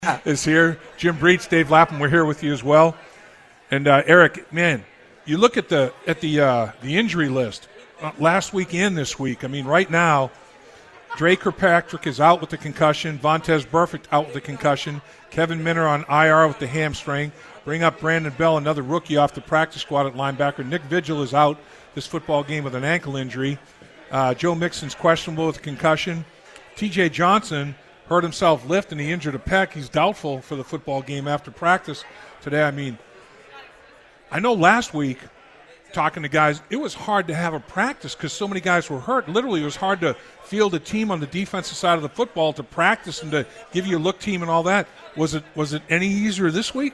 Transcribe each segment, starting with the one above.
is here. Jim Breach, Dave Lapham, we're here with you as well. And Eric, man, you look at the injury list last week and this week. I mean, right now, Dre Kirkpatrick is out with the concussion. Vontez Burfict out with the concussion. Kevin Minner on IR with the hamstring. Bring up Brandon Bell, another rookie off the practice squad at linebacker. Nick Vigil is out this football game with an ankle injury. Joe Mixon's questionable with a concussion. T.J. Johnson hurt himself lift and he injured a pec. He's doubtful for the football game after practice today. I mean, I know last week, talking to guys, it was hard to have a practice because so many guys were hurt. Literally, it was hard to field a team on the defensive side of the football to practice and to give you a look team and all that. Was it any easier this week?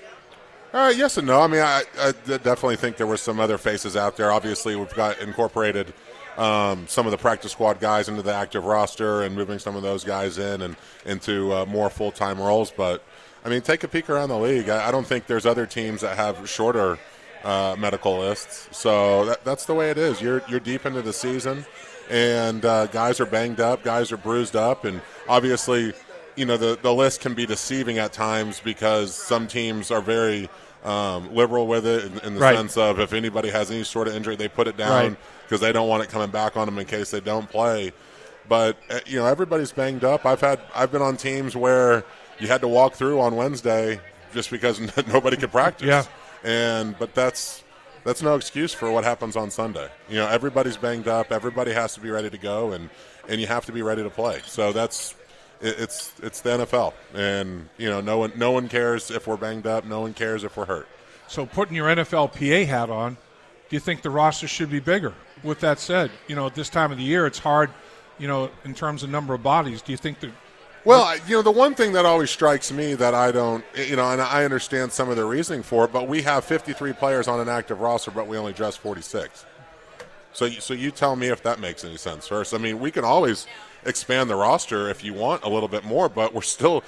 Yes and no. I mean, I definitely think there were some other faces out there. Obviously, we've got incorporated some of the practice squad guys into the active roster and moving some of those guys in and into more full-time roles. But, I mean, take a peek around the league. I don't think there's other teams that have shorter medical lists. So that's the way it is. You're deep into the season, and guys are banged up, guys are bruised up, and obviously, you know, the list can be deceiving at times because some teams are very liberal with it in the sense of if anybody has any sort of injury, they put it down because they don't want it coming back on them in case they don't play. But, you know, everybody's banged up. I've been on teams where you had to walk through on Wednesday just because nobody could practice. Yeah. But that's no excuse for what happens on Sunday. You know, everybody's banged up. Everybody has to be ready to go, and you have to be ready to play. So it's the NFL, and you know, no one cares if we're banged up. No one cares if we're hurt. So putting your NFLPA hat on, do you think the roster should be bigger? With that said, you know, at this time of the year, it's hard, you know, in terms of number of bodies. Do you think that? Well, you know, the one thing that always strikes me that I don't, you know, and I understand some of the reasoning for it, but we have 53 players on an active roster, but we only dress 46. So you tell me if that makes any sense first. I mean, we can always expand the roster if you want a little bit more, but we're still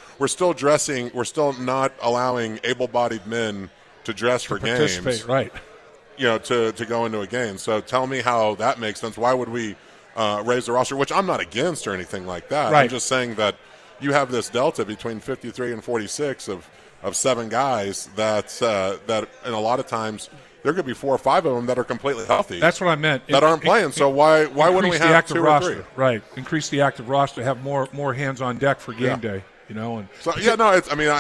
not allowing able-bodied men to dress for games. Right. You know, to go into a game. So tell me how that makes sense. Why would we raise the roster, which I'm not against or anything like that. Right. I'm just saying that you have this delta between 53 and 46 of 7 guys that and a lot of times there could be 4 or 5 of them that are completely healthy. That's what I meant. That aren't playing. So why wouldn't we have 2 roster, or 3? Right. Increase the active roster, have more hands on deck for game day. You know. And so yeah, no. It's, I mean,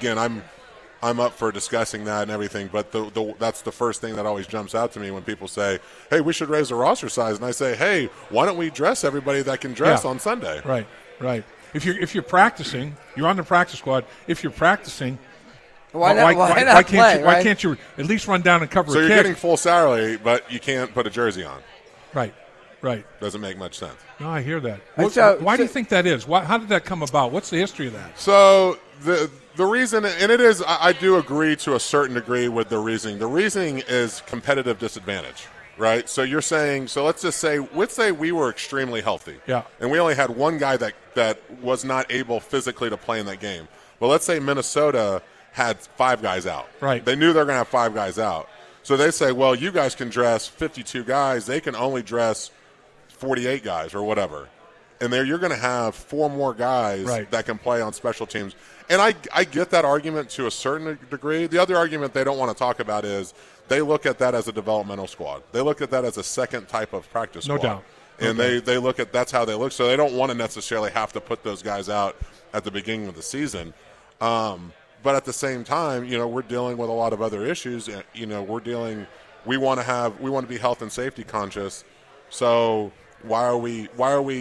I'm up for discussing that and everything, but that's the first thing that always jumps out to me when people say, "Hey, we should raise the roster size," and I say, "Hey, why don't we dress everybody that can dress on Sunday?" Right. If you're practicing, you're on the practice squad. If you're practicing, why can't you at least run down and cover? So a you're kick? getting full salary, but you can't put a jersey on. Right. Doesn't make much sense. No, I hear that. Why do you think that is? How did that come about? What's the history of that? So the reason, and it is, I do agree to a certain degree with the reasoning. The reasoning is competitive disadvantage, right? So you're saying, so let's say we were extremely healthy. Yeah. And we only had one guy that was not able physically to play in that game. Well, let's say Minnesota had 5 guys out. Right. They knew they were going to have 5 guys out. So they say, well, you guys can dress 52 guys. They can only dress 48 guys or whatever. And there you're going to have 4 more guys that can play on special teams. And I get that argument to a certain degree. The other argument they don't want to talk about is they look at that as a developmental squad. They look at that as a second type of practice squad. No doubt. And they look at that's how they look. So they don't want to necessarily have to put those guys out at the beginning of the season. But at the same time, you know, we're dealing with a lot of other issues. You know, we want to be health and safety conscious. So why are we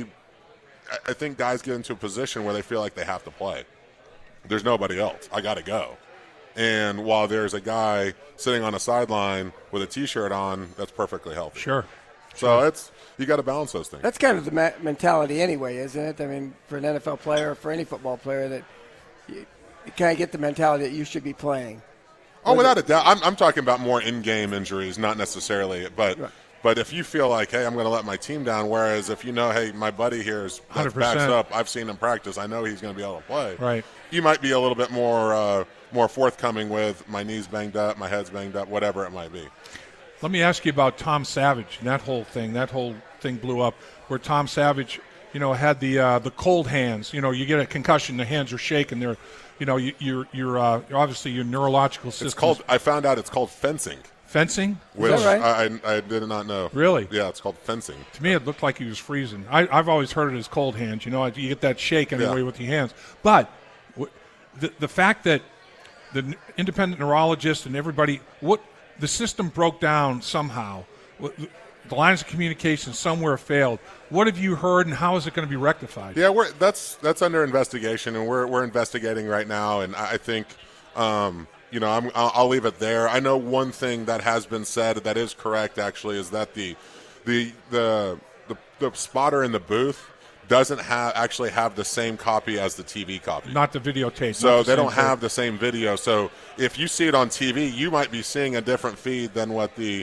I think guys get into a position where they feel like they have to play. There's nobody else. I got to go. And while there's a guy sitting on a sideline with a T-shirt on, that's perfectly healthy. Sure. So you got to balance those things. That's kind of the mentality anyway, isn't it? I mean, for an NFL player or for any football player, that you kind of get the mentality that you should be playing. Oh, without a doubt. I'm talking about more in-game injuries, not necessarily. But if you feel like, hey, I'm going to let my team down, whereas if you know, hey, my buddy here is backs up, I've seen him practice, I know he's going to be able to play. Right. You might be a little bit more forthcoming with my knee's banged up, my head's banged up, whatever it might be. Let me ask you about Tom Savage and that whole thing. That whole thing blew up where Tom Savage, you know, had the cold hands. You know, you get a concussion, the hands are shaking. you're obviously your neurological system. I found out it's called fencing. Fencing? Which Is that right? I did not know. Really? Yeah, it's called fencing. To me, it looked like he was freezing. I've always heard it as cold hands. You get that shake anyway with your hands. But the fact that the independent neurologist and everybody, the system broke down somehow. The lines of communication somewhere failed. What have you heard, and how is it going to be rectified? Yeah, that's under investigation, and we're investigating right now. And I think, I'll leave it there. I know one thing that has been said that is correct, actually, is that the spotter in the booth doesn't have the same copy as the TV copy. Not the videotape. So they don't have the same video. So if you see it on TV, you might be seeing a different feed than what the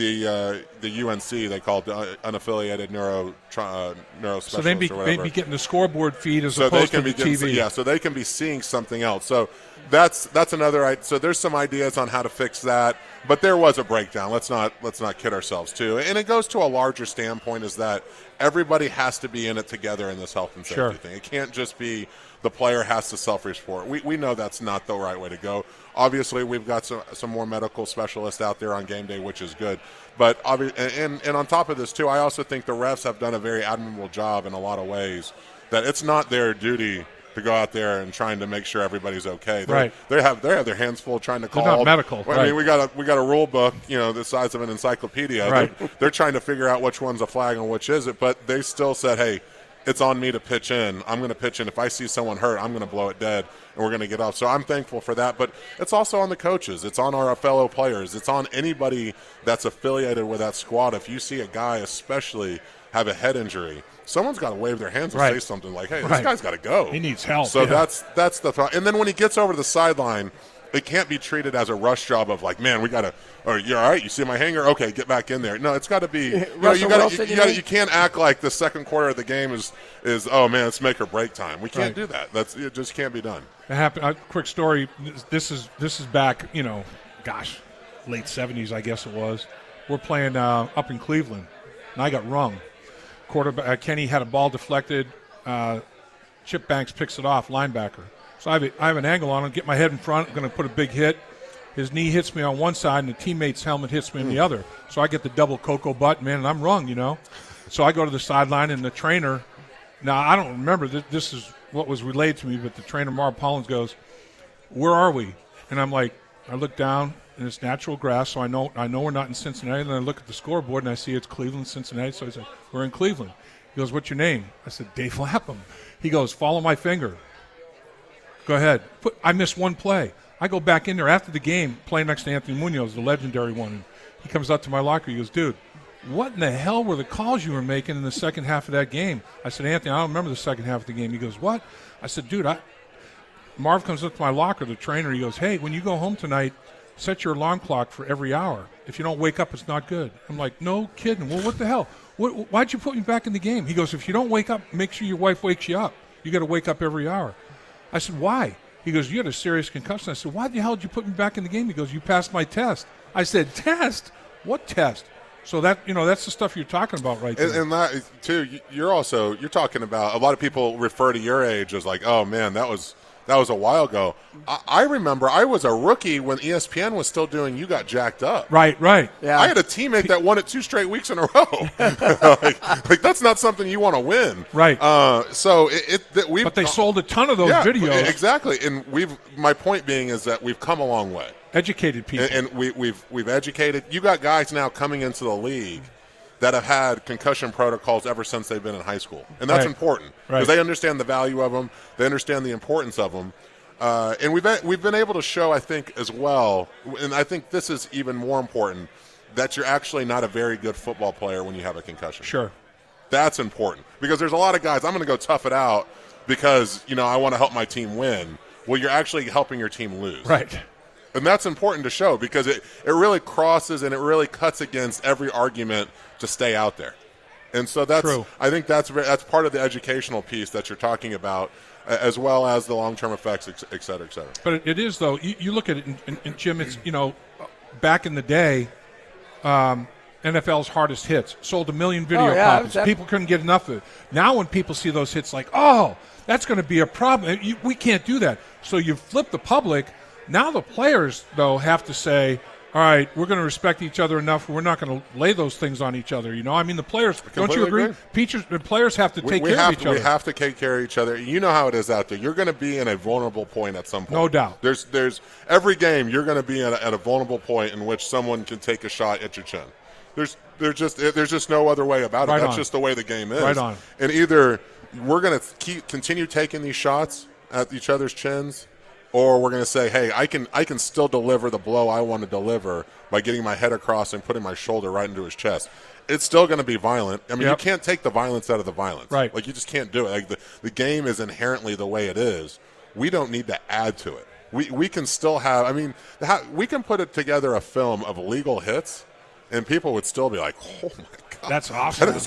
UNC, they call it the unaffiliated neuro specialist. So they'd be getting the scoreboard feed as so opposed they can to the TV. Yeah, so they can be seeing something else. So that's another. So there's some ideas on how to fix that. But there was a breakdown. Let's not kid ourselves too. And it goes to a larger standpoint, is that everybody has to be in it together in this health and safety thing. It can't just be the player has to self-report. We know that's not the right way to go. Obviously, we've got some more medical specialists out there on game day, which is good. But and on top of this too, I also think the refs have done a very admirable job in a lot of ways. That it's not their duty to go out there and trying to make sure everybody's okay. They have their hands full trying to call. They're not medical. I mean, we got a rule book, the size of an encyclopedia. Right. They're trying to figure out which one's a flag and which isn't. But they still said, hey, it's on me to pitch in. I'm going to pitch in. If I see someone hurt, I'm going to blow it dead, and we're going to get off. So I'm thankful for that. But it's also on the coaches. It's on our fellow players. It's on anybody that's affiliated with that squad. If you see a guy especially have a head injury, someone's got to wave their hands and say something like, hey, this guy's got to go. He needs help. So that's the thought. And then when he gets over to the sideline, it can't be treated as a rush job of like, man, we got to, or you're all right, you see my hanger? Okay, get back in there. No, it's got to be, you can't act like the second quarter of the game is oh, man, it's make or break time. We can't do that. It just can't be done. It happened. Quick story. This is back, late 70s, I guess it was. We're playing up in Cleveland, and I got rung. Quarterback Kenny had a ball deflected. Chip Banks picks it off, linebacker. So I have an angle on him, get my head in front, I'm going to put a big hit. His knee hits me on one side, and the teammate's helmet hits me on the other. So I get the double cocoa butt, man, and I'm rung, So I go to the sideline, and the trainer, now I don't remember, this is what was relayed to me, but the trainer, Marv Pollins, goes, where are we? And I'm like, I look down, and it's natural grass, so I know we're not in Cincinnati. And then I look at the scoreboard, and I see it's Cleveland, Cincinnati. So I said, we're in Cleveland. He goes, what's your name? I said, Dave Lapham. He goes, follow my finger. Go ahead. I missed one play. I go back in there after the game, playing next to Anthony Munoz, the legendary one. And he comes up to my locker. He goes, dude, what in the hell were the calls you were making in the second half of that game? I said, Anthony, I don't remember the second half of the game. He goes, what? I said, dude, Marv comes up to my locker, the trainer. He goes, hey, when you go home tonight, set your alarm clock for every hour. If you don't wake up, it's not good. I'm like, no kidding. Well, what the hell? Why'd you put me back in the game? He goes, if you don't wake up, make sure your wife wakes you up. You got to wake up every hour. I said, why? He goes, you had a serious concussion. I said, why the hell did you put me back in the game? He goes, you passed my test. I said, test? What test? So that's the stuff you're talking about right there. And that, too, you're talking about, a lot of people refer to your age as like, oh, man, that was a while ago. I remember I was a rookie when ESPN was still doing You Got Jacked Up. Right. Yeah. I had a teammate that won it 2 straight weeks in a row. like that's not something you want to win. Right. But they sold a ton of those videos. Exactly. And my point being is that we've come a long way. Educated people. And we've educated. You got guys now coming into the league that have had concussion protocols ever since they've been in high school. And that's important because they understand the value of them. They understand the importance of them. And we've been able to show, I think, as well, and I think this is even more important, that you're actually not a very good football player when you have a concussion. Sure. That's important because there's a lot of guys, I'm going to go tough it out because, I want to help my team win. Well, you're actually helping your team lose. Right. And that's important to show because it really crosses and it really cuts against every argument to stay out there. And so that's True. I think that's part of the educational piece that you're talking about, as well as the long-term effects, et cetera, et cetera. But it is, though. You look at it, and Jim, it's, back in the day, NFL's hardest hits. Sold 1 million video copies. Exactly. People couldn't get enough of it. Now when people see those hits, like, oh, that's going to be a problem. We can't do that. So you flip the public. Now the players, though, have to say, all right, we're going to respect each other enough. We're not going to lay those things on each other. I mean, the players, don't you agree? The players have to take care of each other. We have to take care of each other. You know how it is out there. You're going to be in a vulnerable point at some point. No doubt. There's every game you're going to be at a vulnerable point in which someone can take a shot at your chin. There's just no other way about it. Right That's on. just the way the game is. Right on. And either we're going to continue taking these shots at each other's chins, or we're going to say, hey, I can still deliver the blow I want to deliver by getting my head across and putting my shoulder right into his chest. It's still going to be violent. I mean, You can't take the violence out of the violence. Right. Like, you just can't do it. Like, the game is inherently the way it is. We don't need to add to it. We can still have – I mean, we can put it together a film of legal hits, and people would still be like, oh, my God. That's awesome. That is,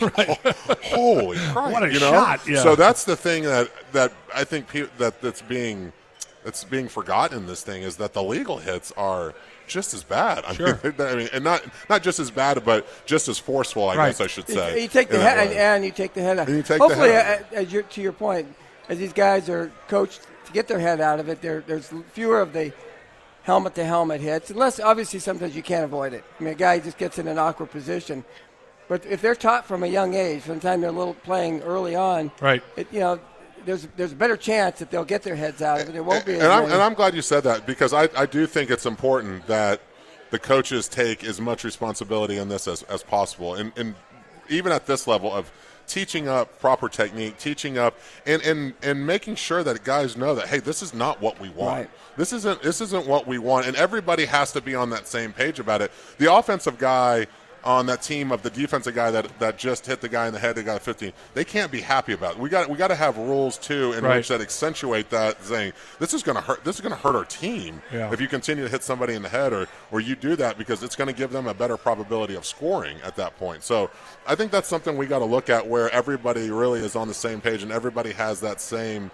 holy Christ. What a shot. Yeah. So that's the thing that I think that's being forgotten in this thing, is that the legal hits are just as bad. Sure. I mean, and not just as bad, but just as forceful, I guess I should say. You take the head, and you take the head out. Hopefully, to your point, as these guys are coached to get their head out of it, there's fewer of the helmet-to-helmet hits, unless obviously sometimes you can't avoid it. I mean, a guy just gets in an awkward position. But if they're taught from a young age, from the time they're playing early on, right? There's a better chance that they'll get their heads out of it. There won't be. And I'm glad you said that, because I do think it's important that the coaches take as much responsibility in this as possible, and even at this level of teaching up proper technique, teaching up and making sure that guys know that, hey, this is not what we want. Right. This isn't what we want, and everybody has to be on that same page about it. The offensive guy on that team of the defensive guy that just hit the guy in the head that got 15, they can't be happy about it. We got to have rules too in which that accentuate that, saying this is going to hurt our team if you continue to hit somebody in the head or you do that, because it's going to give them a better probability of scoring at that point. So I think that's something we got to look at, where everybody really is on the same page and everybody has that same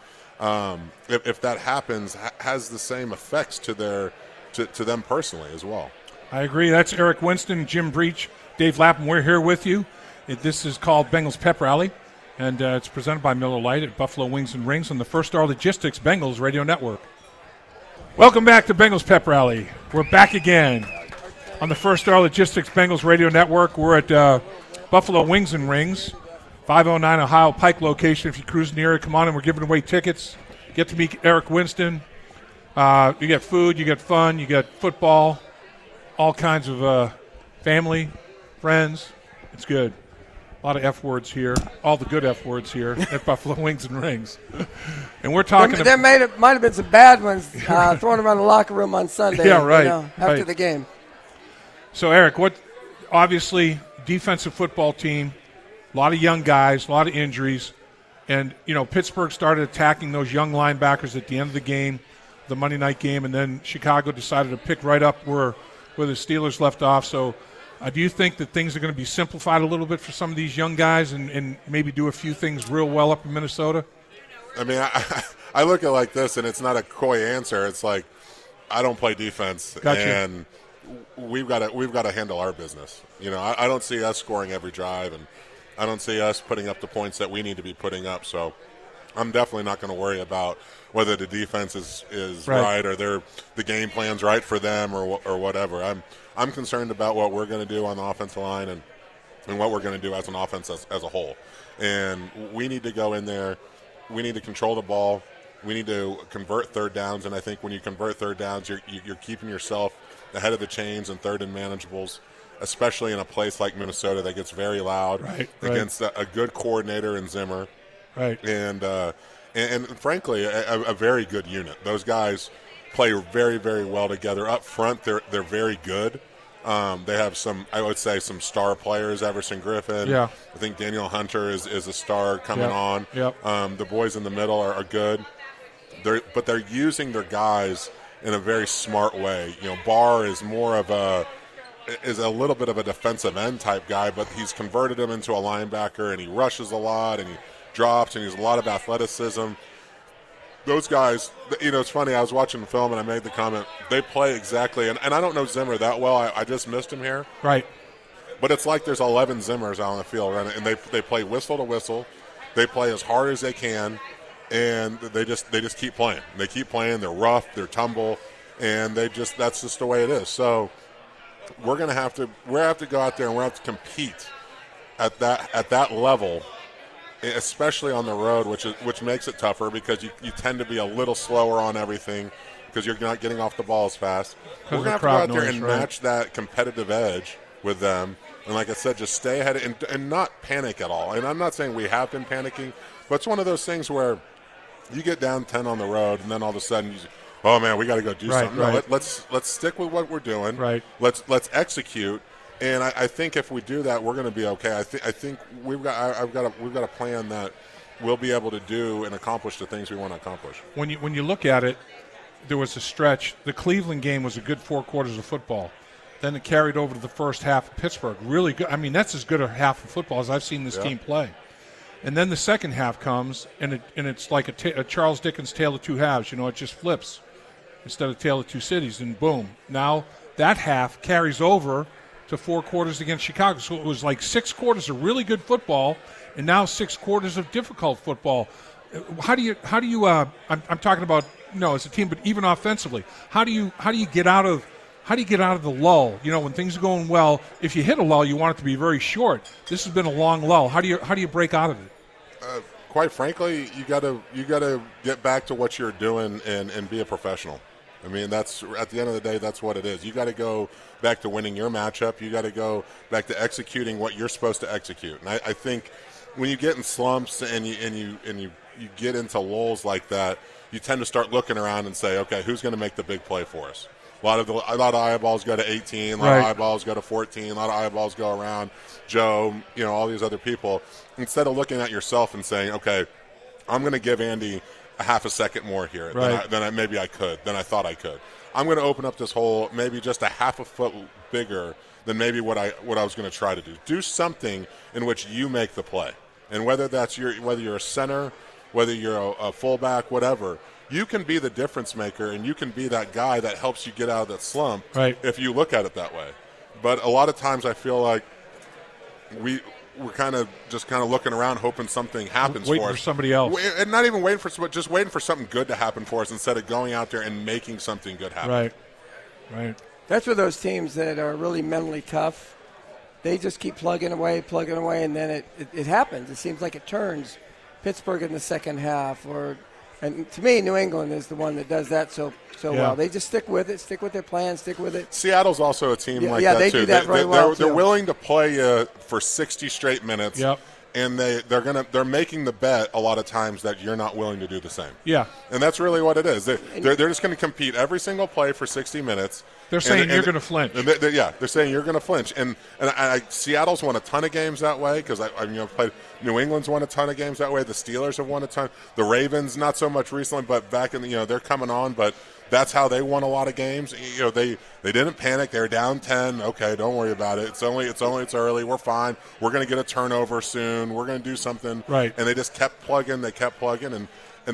if that happens, has the same effects to them personally as well. I agree. That's Eric Winston, Jim Breach, Dave Lapham. We're here with you. This is called Bengals Pep Rally, and it's presented by Miller Lite at Buffalo Wings and Rings on the First Star Logistics Bengals Radio Network. Welcome back to Bengals Pep Rally. We're back again on the First Star Logistics Bengals Radio Network. We're at Buffalo Wings and Rings, 509 Ohio Pike location. If you cruise near it, come on in. We're giving away tickets. Get to meet Eric Winston. You get food, you get fun, you get football, all kinds of family, friends. It's good. A lot of F words here. All the good F words here at Buffalo Wings and Rings. And we're talking there might have been some bad ones thrown around the locker room on Sunday. Yeah, right. After the game. So, Eric, obviously defensive football team, a lot of young guys, a lot of injuries. And, Pittsburgh started attacking those young linebackers at the end of the game, the Monday night game, and then Chicago decided to pick right up where the Steelers left off. So do you think that things are going to be simplified a little bit for some of these young guys and maybe do a few things real well up in Minnesota? I mean, I look at it like this, and it's not a coy answer. It's like, I don't play defense, and we've got to handle our business. I don't see us scoring every drive, and I don't see us putting up the points that we need to be putting up. So I'm definitely not going to worry about whether the defense is right or the game plan's right for them or whatever. I'm concerned about what we're going to do on the offensive line and what we're going to do as an offense as a whole. And we need to go in there. We need to control the ball. We need to convert third downs. And I think when you convert third downs, you're keeping yourself ahead of the chains and third and manageables, especially in a place like Minnesota that gets very loud against a good coordinator in Zimmer. Right. And frankly, a very good unit. Those guys play very, very well together. Up front, they're very good. They have some star players. Everson Griffin. Yeah. I think Daniel Hunter is a star coming on. Yep. The boys in the middle are good. But they're using their guys in a very smart way. Barr is more of a little bit of a defensive end type guy, but he's converted him into a linebacker, and he rushes a lot, and he drops, and he has a lot of athleticism. Those guys, it's funny, I was watching the film and I made the comment, they play exactly, and I don't know Zimmer that well, I just missed him here. Right. But it's like there's 11 Zimmers out on the field, right? And they play whistle to whistle. They play as hard as they can, and they just keep playing. They keep playing. They're rough. They're tumble, and that's just the way it is. So we're going to have to go out there and we're going to have to compete at that level, especially on the road, which makes it tougher because you tend to be a little slower on everything because you're not getting off the ball as fast. We're going to have to go out there and match that competitive edge with them. And like I said, just stay ahead and not panic at all. And I'm not saying we have been panicking, but it's one of those things where you get down 10 on the road and then all of a sudden oh man, we got to go do something. No, let's stick with what we're doing. Right. Let's execute. And I think if we do that, we're going to be okay. I think we've got a plan that we'll be able to do and accomplish the things we want to accomplish. When you look at it, there was a stretch. The Cleveland game was a good 4 quarters of football. Then it carried over to the first half of Pittsburgh. Really good. I mean, that's as good a half of football as I've seen this team play. And then the second half comes, and it's like a Charles Dickens Tale of Two Halves. It just flips instead of Tale of Two Cities, and boom. Now that half carries over to 4 quarters against Chicago. So it was like 6 quarters of really good football, and now 6 quarters of difficult football. How do you? I'm talking about as a team, but even offensively, how do you get out of the lull? When things are going well, if you hit a lull, you want it to be very short. This has been a long lull. How do you break out of it? Quite frankly, you gotta get back to what you're doing and be a professional. I mean, that's at the end of the day, that's what it is. You got to go back to winning your matchup. You got to go back to executing what you're supposed to execute. And I think when you get in slumps and you get into lulls like that, you tend to start looking around and say, okay, who's going to make the big play for us? A lot of eyeballs go to 18, a lot of eyeballs go to 14, a lot of eyeballs go around Joe, all these other people. Instead of looking at yourself and saying, okay, I'm going to give Andy a half a second more here than I thought I could. I'm going to open up this hole maybe just a half a foot bigger than maybe what I was going to try to do. Do something in which you make the play. And whether you're a center, whether you're a fullback, whatever, you can be the difference maker and you can be that guy that helps you get out of that slump if you look at it that way. But a lot of times I feel like we're kind of looking around hoping something happens waiting for us. For somebody else. And not even waiting just waiting for something good to happen for us instead of going out there and making something good happen. Right. That's where those teams that are really mentally tough, they just keep plugging away, and then it happens. It seems like it turns. Pittsburgh in the second half, and to me, New England is the one that does that so well. They just stick with it, stick with their plan, stick with it. Seattle's also a team like that, too. Yeah, they do that very well, They're willing to play you for 60 straight minutes. Yep. And they're making the bet a lot of times that you're not willing to do the same. Yeah. And that's really what it is. They're just going to compete every single play for 60 minutes. They're saying you're going to flinch. They're saying you're going to flinch. And Seattle's won a ton of games that way because I've played. New England's won a ton of games that way. The Steelers have won a ton. The Ravens, not so much recently, but back in they're coming on. But that's how they won a lot of games. They didn't panic. They were down 10. Okay, don't worry about it. It's early. We're fine. We're going to get a turnover soon. We're going to do something. Right. And they just kept plugging. They kept plugging, and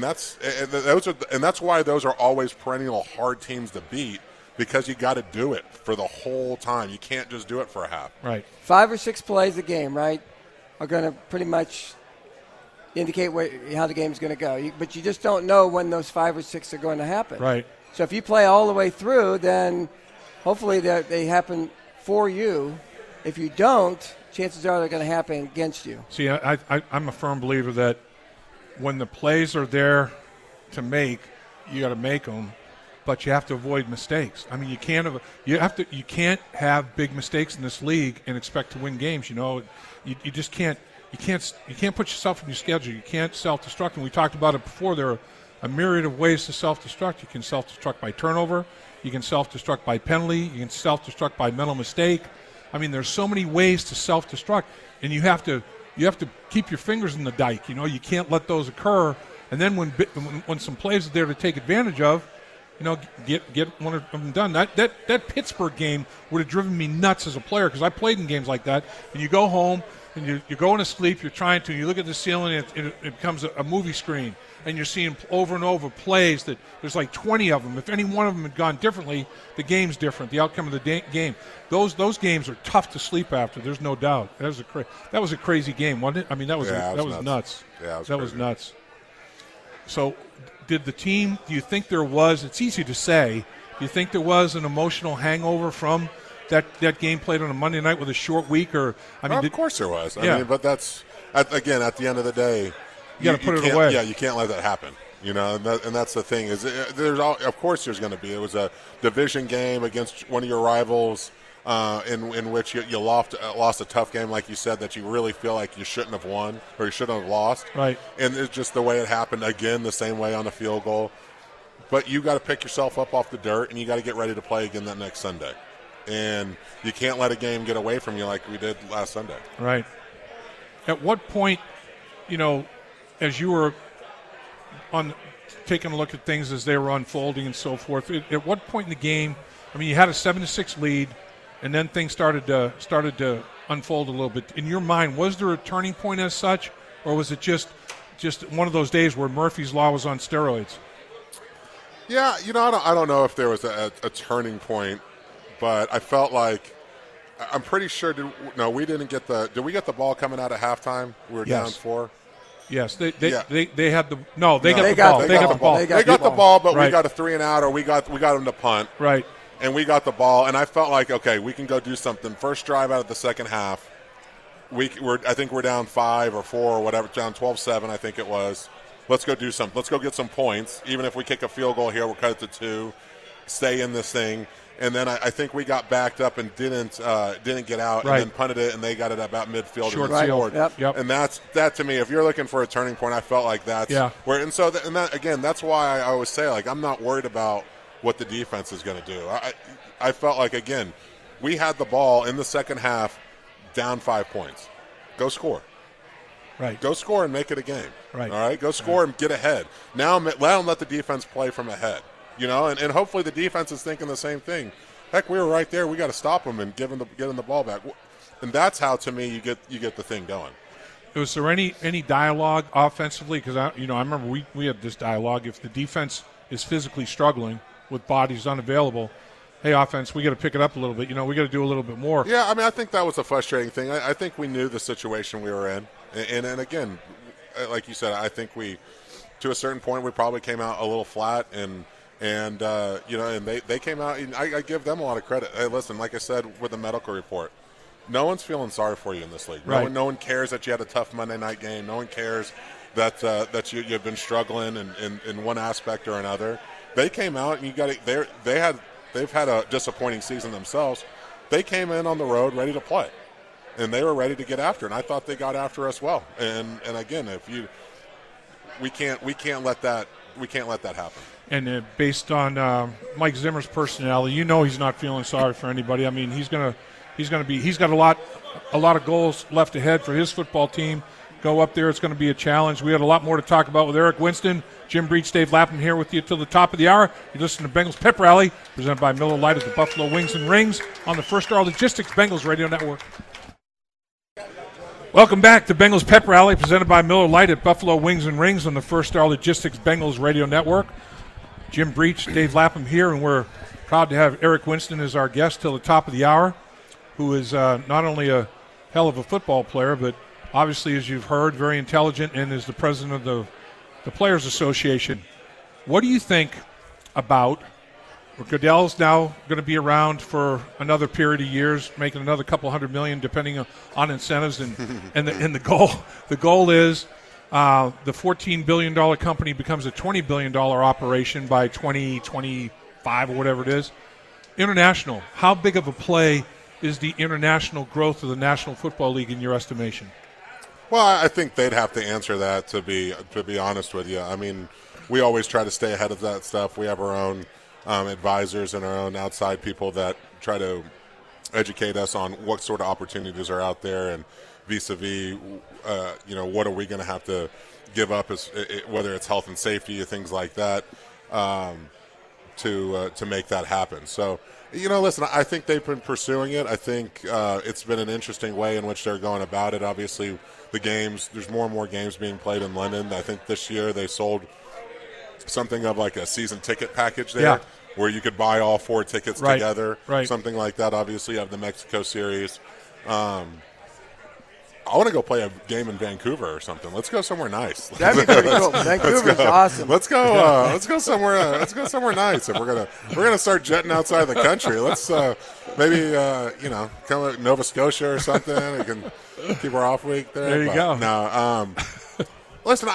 that's why those are always perennial hard teams to beat because you got to do it for the whole time. You can't just do it for a half. Right. 5 or 6 plays a game, right, are going to pretty much indicate how the game's going to go. But you just don't know when those 5 or 6 are going to happen. Right. So if you play all the way through, then hopefully they happen for you. If you don't, chances are they're going to happen against you. See, I'm a firm believer that when the plays are there to make, you got to make them, but you have to avoid mistakes. I mean, you can't have big mistakes in this league and expect to win games. You just can't. You can't put yourself in your schedule. You can't self-destruct. And we talked about it before. There are a myriad of ways to self-destruct. You can self-destruct by turnover. You can self-destruct by penalty. You can self-destruct by mental mistake. I mean, there's so many ways to self-destruct, and you have to keep your fingers in the dike. You can't let those occur. And then when some plays are there to take advantage of, get one of them done. That Pittsburgh game would have driven me nuts as a player because I played in games like that. And you go home and you're going to sleep. You're trying to. You look at the ceiling and it becomes a movie screen. and you're seeing over and over plays that there's like 20 of them. If any one of them had gone differently, the game's different. The outcome of the game. Those games are tough to sleep after. There's no doubt. That was a crazy game, wasn't it? I mean, that was nuts. Yeah, that was nuts. So, did the team? Do you think there was? It's easy to say. Do you think there was an emotional hangover from that game played on a Monday night with a short week? Or of course there was. I mean, but that's again at the end of the day, you got to put it away. Yeah, you can't let that happen. You know, and that's the thing is of course there's going to be. It was a division game against one of your rivals, in which you lost a tough game, like you said, that you really feel like you shouldn't have won or you shouldn't have lost. Right. And it's just the way it happened again, the same way on the field goal. But you got to pick yourself up off the dirt, and you got to get ready to play again that next Sunday. And you can't let a game get away from you like we did last Sunday. Right. At what point, as you were taking a look at things as they were unfolding and so forth, at what point in the game, you had a 7-6 lead, and then things started to unfold a little bit. In your mind, was there a turning point as such, or was it just one of those days where Murphy's Law was on steroids? Yeah, I don't know if there was a turning point, but I felt like I'm pretty sure. We didn't get the. Did we get the ball coming out at halftime? We were down 4. Yes, they had the. No, they got the ball. They got the ball, but right. We got a 3 and out, or we got them to punt. Right. And we got the ball, and I felt like, okay, we can go do something. First drive out of the second half, I think we're down 5 or 4 or whatever, down 12-7, I think it was. Let's go do something. Let's go get some points. Even if we kick a field goal here, we'll cut it to 2, stay in this thing. And then I think we got backed up and didn't get out, right. And then punted it, and they got it about midfield Short and scored. Yep. And that to me, if you're looking for a turning point, I felt like that's where. And so that again, that's why I always say, like, I'm not worried about what the defense is going to do. I felt like, again, we had the ball in the second half, down 5 points. Go score. Right. Go score and make it a game. Right. All right. Go score and get ahead. Now let the defense play from ahead. And hopefully the defense is thinking the same thing. Heck, we were right there. We got to stop them and get them the ball back. And that's how, to me, you get the thing going. Was there any dialogue offensively? Because I remember we had this dialogue. If the defense is physically struggling with bodies unavailable, hey, offense, we got to pick it up a little bit. We got to do a little bit more. Yeah, I think that was a frustrating thing. I think we knew the situation we were in, and again, like you said, I think to a certain point, we probably came out a little flat, and they came out. And I give them a lot of credit. Hey, listen, like I said with the medical report, no one's feeling sorry for you in this league. Right. No one cares that you had a tough Monday night game. No one cares that you've been struggling in one aspect or another. They came out and you got it. They've had a disappointing season themselves. They came in on the road ready to play, and they were ready to get after it. And I thought they got after us well. And again, we can't let that happen. And based on Mike Zimmer's personality, he's not feeling sorry for anybody. I mean, he's got a lot of goals left ahead for his football team. Go up there, it's going to be a challenge. We had a lot more to talk about with Eric Winston. Jim Breach, Dave Lapham here with you till the top of the hour. You listen to Bengals Pep Rally, presented by Miller Lite at the Buffalo Wings and Rings on the First Star Logistics Bengals Radio Network. Welcome back to Bengals Pep Rally, presented by Miller Lite at Buffalo Wings and Rings on the First Star Logistics Bengals Radio Network. Jim Breach, Dave Lapham here, and we're proud to have Eric Winston as our guest till the top of the hour, who is not only a hell of a football player, but obviously, as you've heard, very intelligent and is the president of the Players Association. What do you think about Goodell's now going to be around for another period of years, making another couple $100 million, depending on incentives, and the goal is the $14 billion company becomes a $20 billion operation by 2025 or whatever it is. International, how big of a play is the international growth of the National Football League in your estimation? Well, I think they'd have to answer that, to be honest with you. I mean, we always try to stay ahead of that stuff. We have our own advisors and our own outside people that try to educate us on what sort of opportunities are out there and vis-a-vis, what are we going to have to give up, whether it's health and safety or things like that. to make that happen. So, listen, I think they've been pursuing it. I think it's been an interesting way in which they're going about it. Obviously, the games, there's more and more games being played in London. I think this year they sold something of like a season ticket package there where you could buy all 4 tickets together, something like that. Obviously, you have the Mexico series. I want to go play a game in Vancouver or something. Let's go somewhere nice. That'd be pretty cool. Vancouver's awesome. Let's go. Let's go somewhere. Let's go somewhere nice. If we're gonna start jetting outside the country, let's maybe come to Nova Scotia or something. We can keep our off week there. There you go. No, listen.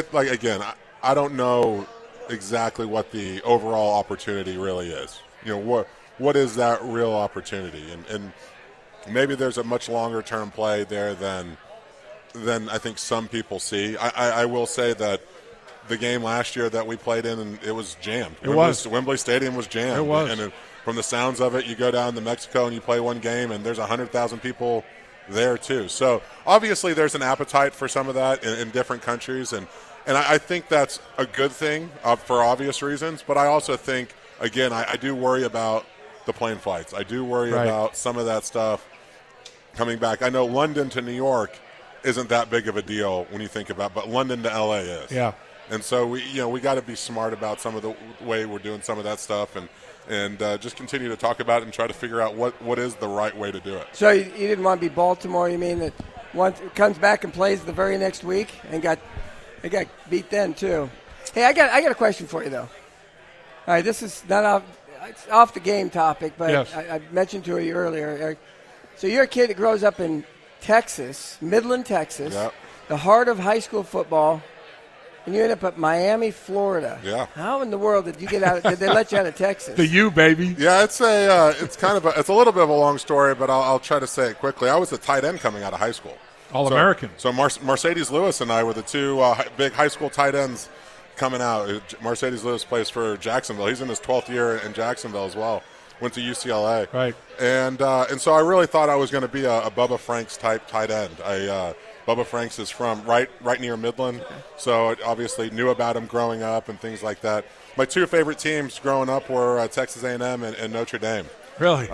I don't know exactly what the overall opportunity really is. What is that real opportunity? And maybe there's a much longer term play there than I think some people see. I will say that the game last year that we played in, and it was jammed. Wembley Stadium was jammed. It was. And from the sounds of it, you go down to Mexico and you play one game, and there's 100,000 people there too. So obviously there's an appetite for some of that in different countries, and I think that's a good thing for obvious reasons. But I also think, again, I do worry about the plane flights. I do worry about some of that stuff coming back. I know London to New York isn't that big of a deal when you think about, but London to LA is. Yeah. And so we got to be smart about some of the way we're doing some of that stuff, and just continue to talk about it and try to figure out what is the right way to do it. So you didn't want to be Baltimore? You mean that once it comes back and plays the very next week and got beat then too? Hey, I got a question for you though. All right, this is not off the game topic, but yes. I mentioned to you earlier, Eric. So you're a kid that grows up in Texas, Midland, Texas, the heart of high school football, and you end up at Miami, Florida. Yeah. How in the world did you get out? Did they let you out of Texas? The U, baby. Yeah, it's a little bit of a long story, but I'll try to say it quickly. I was a tight end coming out of high school. All-American. So Mercedes Lewis and I were the two big high school tight ends coming out. Mercedes Lewis plays for Jacksonville. He's in his 12th year in Jacksonville as well. Went to UCLA. Right. And so I really thought I was going to be a Bubba Franks type tight end. Bubba Franks is from right near Midland, so I knew about him growing up and things like that. My 2 favorite teams growing up were Texas A&M and Notre Dame. Really?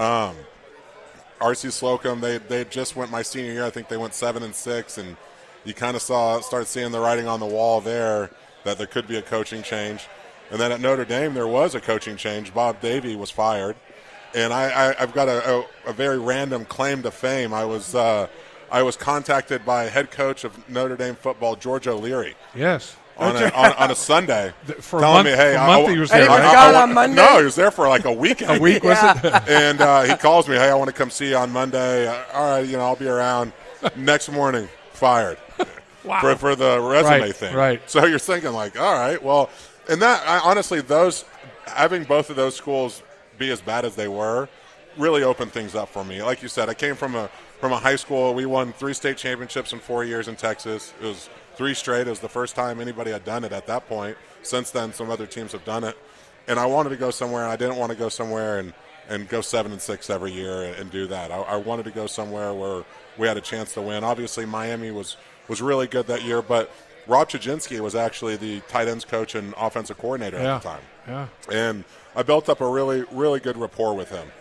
RC Slocum, they just went my senior year. I think they went 7-6, and you kind of started seeing the writing on the wall there that there could be a coaching change. And then at Notre Dame, there was a coaching change. Bob Davie was fired. And I've got a very random claim to fame. I was contacted by head coach of Notre Dame football, George O'Leary. Yes. On a Sunday, for telling me, "Hey, he was there, and he was gone on Monday." No, he was there for like a weekend. A week, was it? And he calls me, "Hey, I want to come see you on Monday." All right, I'll be around. Next morning, fired. Wow. For the resume thing. Right. So you're thinking like, all right, well, and honestly, having both of those schools be as bad as they were really opened things up for me. Like you said, I came from a high school. We won 3 state championships in 4 years in Texas. It was 3 straight. It was the first time anybody had done it at that point. Since then, some other teams have done it. And I wanted to go somewhere, and I didn't want to go somewhere and go 7-6 every year and do that. I wanted to go somewhere where we had a chance to win. Obviously, Miami was really good that year, but Rob Chudzinski was actually the tight ends coach and offensive coordinator at the time. Yeah. And I built up a really, really good rapport with him.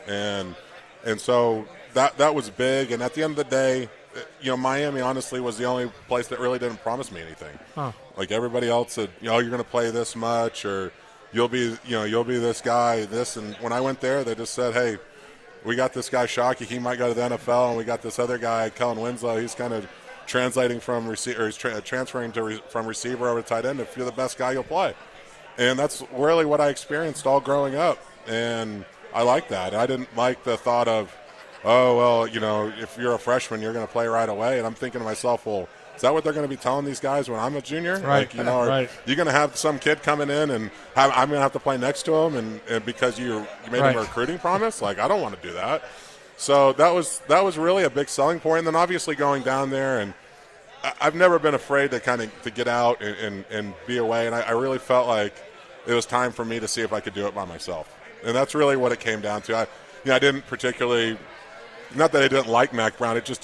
And so that was big. And at the end of the day, Miami honestly was the only place that really didn't promise me anything. Huh. Like everybody else said, you're going to play this much, or you'll be this guy, this. And when I went there, they just said, hey, we got this guy Shockey, he might go to the NFL, and we got this other guy, Kellen Winslow, he's kind of translating from receiver, transferring from receiver over to tight end. If you're the best guy, you'll play. And that's really what I experienced all growing up, and I like that. I didn't like the thought of, oh, well, if you're a freshman, you're going to play right away. And I'm thinking to myself, well, is that what they're going to be telling these guys when I'm a junior? Right. Are you going to have some kid coming in and I'm going to have to play next to him and because you made him a recruiting promise? Like, I don't want to do that. So that was really a big selling point. And then obviously going down there, and I've never been afraid to get out and be away. And I really felt like it was time for me to see if I could do it by myself. And that's really what it came down to. I didn't particularly – not that I didn't like Mack Brown. It just didn't –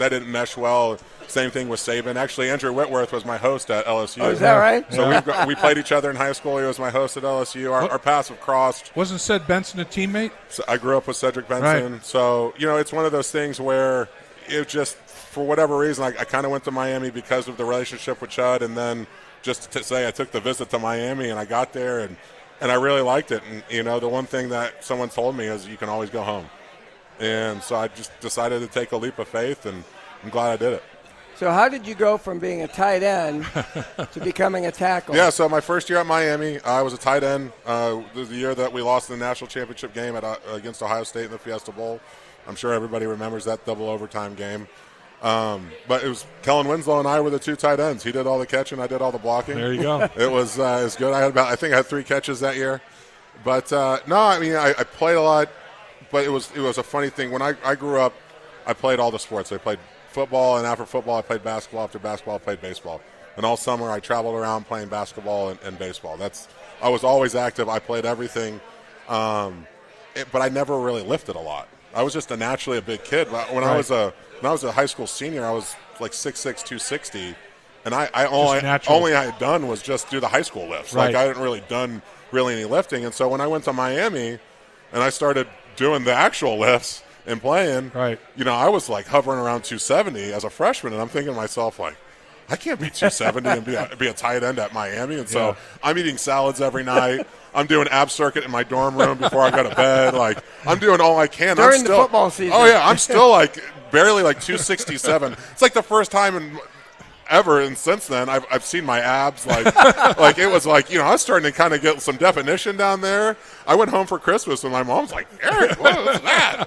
didn't mesh well. Same thing with Saban. Actually, Andrew Whitworth was my host at LSU. Oh, is that right? So we played each other in high school. He was my host at LSU. Our paths have crossed. Wasn't Ced Benson a teammate? So I grew up with Cedric Benson. Right. So, it's one of those things where it just, for whatever reason, I kind of went to Miami because of the relationship with Chud. And then just to say I took the visit to Miami and I got there and I really liked it. And, the one thing that someone told me is you can always go home. And so I just decided to take a leap of faith, and I'm glad I did it. So how did you go from being a tight end to becoming a tackle? Yeah, so my first year at Miami, I was a tight end. The year that we lost in the national championship game against Ohio State in the Fiesta Bowl. I'm sure everybody remembers that double overtime game. But it was Kellen Winslow and I were the two tight ends. He did all the catching, I did all the blocking. There you go. It was good. I think I had 3 catches that year. But I played a lot. But it was a funny thing. When I grew up, I played all the sports. I played football, and after football, I played basketball. After basketball, I played baseball. And all summer, I traveled around playing basketball and baseball. I was always active. I played everything, but I never really lifted a lot. I was just naturally a big kid. When I was a high school senior, I was like 6'6", 260, and all I had done was just do the high school lifts. Right. Like I hadn't really done any lifting. And so when I went to Miami, and I started doing the actual lifts and playing, right. I was like hovering around 270 as a freshman, and I'm thinking to myself, like, I can't be 270 and be a tight end at Miami. And so I'm eating salads every night. I'm doing ab circuit in my dorm room before I go to bed. Like, I'm doing all I can. During the football season. Oh, yeah. I'm still like barely like 267. It's like the first time ever, and since then I've seen my abs. Like it was like, I was starting to kind of get some definition down there. I went home for Christmas and my mom's like, Eric, what was that?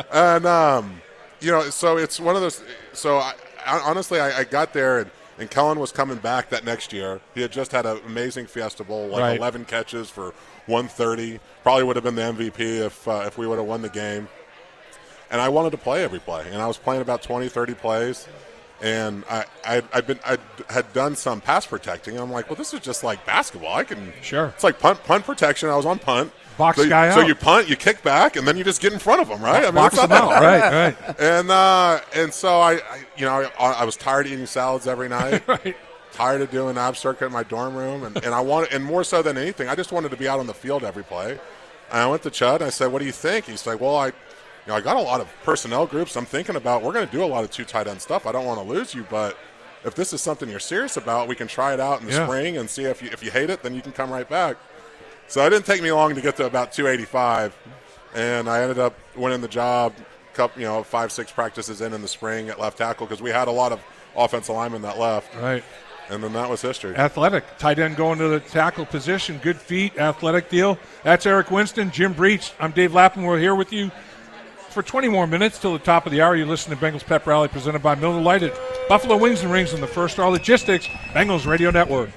And so it's one of those. So honestly, I got there and Kellen was coming back that next year. He had just had an amazing Fiesta Bowl, 11 catches for 130. Probably would have been the MVP if we would have won the game. And I wanted to play every play, and I was playing about 20, 30 plays. And I had done some pass protecting, and I'm like, well, this is just like basketball. I can sure. It's like punt protection. I was on punt. Box guy out. So you punt, you kick back, and then you just get in front of them, right? Box them out, right. And so I was tired of eating salads every night. Right. Tired of doing ab circuit in my dorm room, and I wanted, and more so than anything, I just wanted to be out on the field every play. And I went to Chud and I said, what do you think? He's like, well, I got a lot of personnel groups I'm thinking about. We're going to do a lot of 2 tight end stuff. I don't want to lose you, but if this is something you're serious about, we can try it out in the spring and see if you hate it, then you can come right back. So it didn't take me long to get to about 285, and I ended up winning the job. 5-6 practices in the spring at left tackle because we had a lot of offensive linemen that left. Right. And then that was history. Athletic. Tight end going to the tackle position. Good feet. Athletic deal. That's Eric Winston. Jim Breach. I'm Dave Lapham. We're here with you for 20 more minutes till the top of the hour. You listen to Bengals Pep Rally presented by Miller Lite at Buffalo Wings and Rings on the First Star Logistics Bengals Radio Network.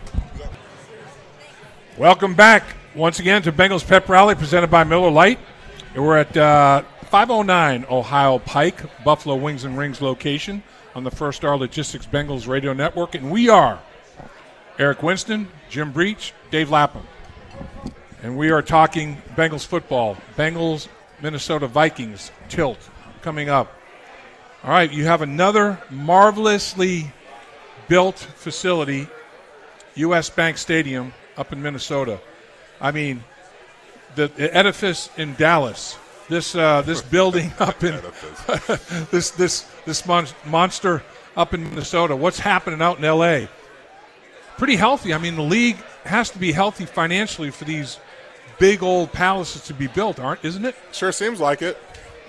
Welcome back once again to Bengals Pep Rally presented by Miller Lite. We're at 509 Ohio Pike, Buffalo Wings and Rings location on the First Star Logistics Bengals Radio Network. And we are Eric Winston, Jim Breach, Dave Lapham. And we are talking Bengals football. Bengals, Minnesota Vikings tilt coming up. All right, you have another marvelously built facility, U.S. Bank Stadium up in Minnesota. I mean, the edifice in Dallas, this building up in this monster up in Minnesota. What's happening out in L.A.? Pretty healthy. I mean, the league has to be healthy financially for these big old palaces to be built, isn't it? Sure seems like it.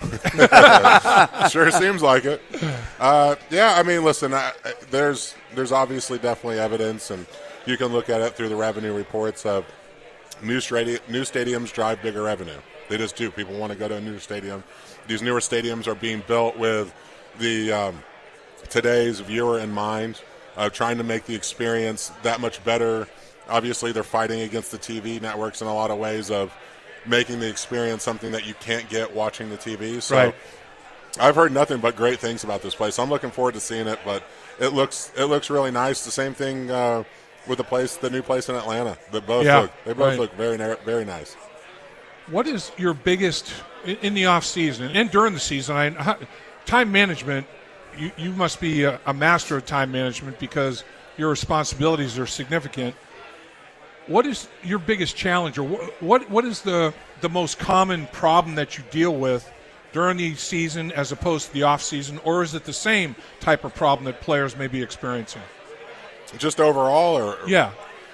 Sure seems like it. Yeah, I mean, listen, there's obviously definitely evidence, and you can look at it through the revenue reports of new stadiums drive bigger revenue. They just do. People want to go to a new stadium. These newer stadiums are being built with the today's viewer in mind, trying to make the experience that much better. Obviously, they're fighting against the TV networks in a lot of ways of making the experience something that you can't get watching the TV. So right. I've heard nothing but great things about this place. I'm looking forward to seeing it, but it looks really nice. The same thing with the new place in Atlanta. They both look very, very nice. What is your biggest in the off season and during the season? Time management you must be a master of time management because your responsibilities are significant. What is your biggest challenge, or what is the most common problem that you deal with during the season as opposed to the off season, or is it the same type of problem that players may be experiencing? Just overall, or yeah,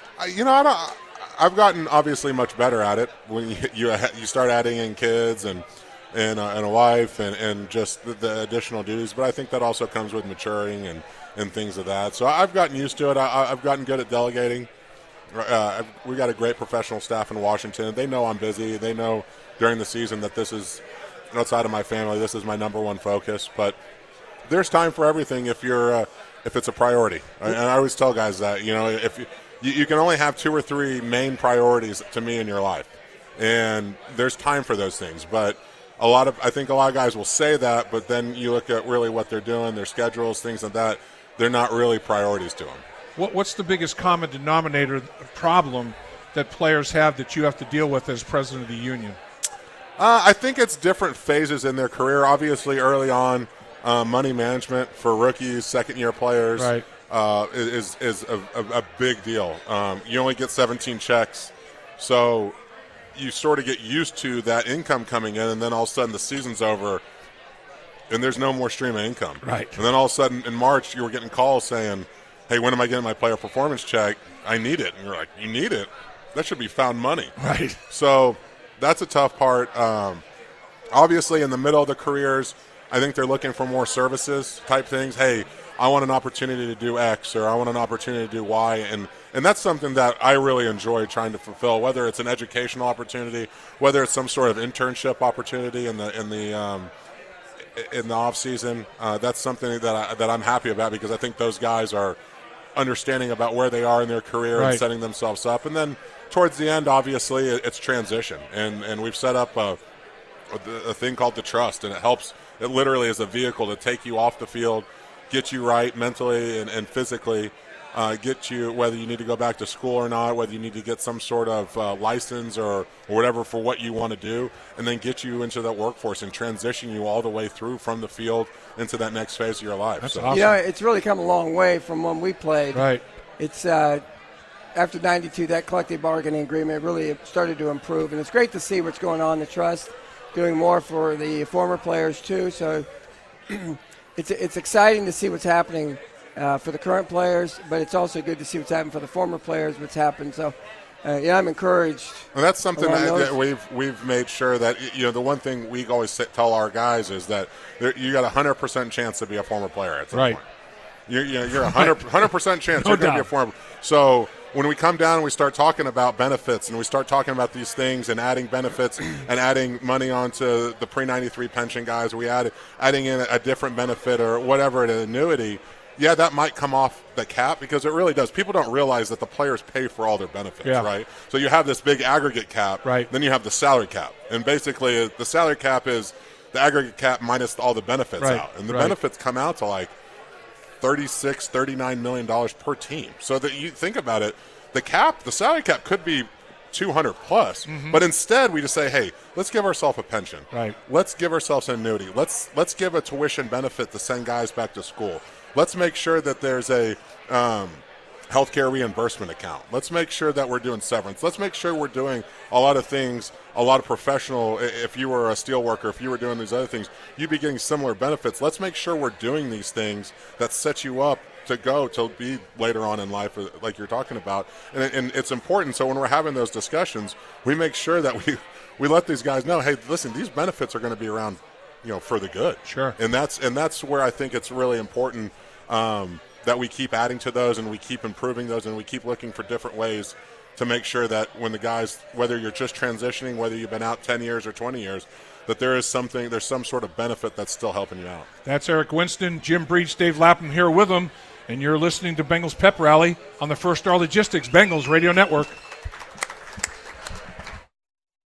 I've gotten obviously much better at it when you start adding in kids and a wife and just the additional duties. But I think that also comes with maturing and things of that. So I've gotten used to it. I've gotten good at delegating. We got a great professional staff in Washington. They know I'm busy. They know during the season that this is outside of my family. This is my number one focus. But there's time for everything if it's a priority. And I always tell guys that if you can only have 2 or 3 main priorities to me in your life, and there's time for those things. But I think a lot of guys will say that, but then you look at really what they're doing, their schedules, things like that. They're not really priorities to them. What's the biggest common denominator problem that players have that you have to deal with as president of the union? I think it's different phases in their career. Obviously, early on, money management for rookies, second-year players, right. is a big deal. You only get 17 checks, so you sort of get used to that income coming in, and then all of a sudden the season's over, and there's no more stream of income. Right. And then all of a sudden in March you were getting calls saying, hey, when am I getting my player performance check? I need it. And you're like, you need it? That should be found money. Right. So that's a tough part. Obviously, in the middle of the careers, I think they're looking for more services type things. Hey, I want an opportunity to do X, or I want an opportunity to do Y. And that's something that I really enjoy trying to fulfill, whether it's an educational opportunity, whether it's some sort of internship opportunity in the off season. That's something that I'm happy about, because I think those guys are understanding about where they are in their career, right, and setting themselves up. And then towards the end, obviously, it's transition. And we've set up a thing called the Trust, and it helps. It literally is a vehicle to take you off the field, get you right mentally and physically, get you, whether you need to go back to school or not, whether you need to get some sort of license or whatever for what you want to do, and then get you into that workforce and transition you all the way through from the field into that next phase of your life. That's awesome. It's really come a long way from when we played. Right. It's after '92, that collective bargaining agreement really started to improve, and it's great to see what's going on in the Trust, doing more for the former players too. So it's exciting to see what's happening for the current players, but it's also good to see what's happened for the former players, what's happened. So, I'm encouraged. And that's something that we've made sure that, the one thing we always tell our guys is that you got a 100% chance to be a former player at some point. You're 100% chance you're going to be a former. So when we come down and we start talking about benefits and we start talking about these things and adding benefits and adding money onto the pre-93 pension guys, adding in a different benefit or whatever, an annuity, yeah, that might come off the cap, because it really does. People don't realize that the players pay for all their benefits, right? So you have this big aggregate cap, right? Then you have the salary cap. And basically the salary cap is the aggregate cap minus all the benefits out. And the benefits come out to like $36, $39 million per team. So that you think about it, the salary cap could be 200 plus, but instead we just say, hey, let's give ourselves a pension. Right. Let's give ourselves an annuity. Let's give a tuition benefit to send guys back to school. Let's make sure that there's a healthcare reimbursement account. Let's make sure that we're doing severance. Let's make sure we're doing a lot of things, a lot of professional. If you were a steel worker, if you were doing these other things, you'd be getting similar benefits. Let's make sure we're doing these things that set you up to be later on in life, like you're talking about. And it's important. So when we're having those discussions, we make sure that we let these guys know, hey, listen, these benefits are going to be around, for the good. Sure. And that's where I think it's really important that we keep adding to those and we keep improving those and we keep looking for different ways to make sure that when the guys, whether you're just transitioning, whether you've been out 10 years or 20 years, that there's some sort of benefit that's still helping you out. That's Eric Winston, Jim Breach, Dave Lapham here with him, and you're listening to Bengals Pep Rally on the First Star Logistics Bengals Radio Network.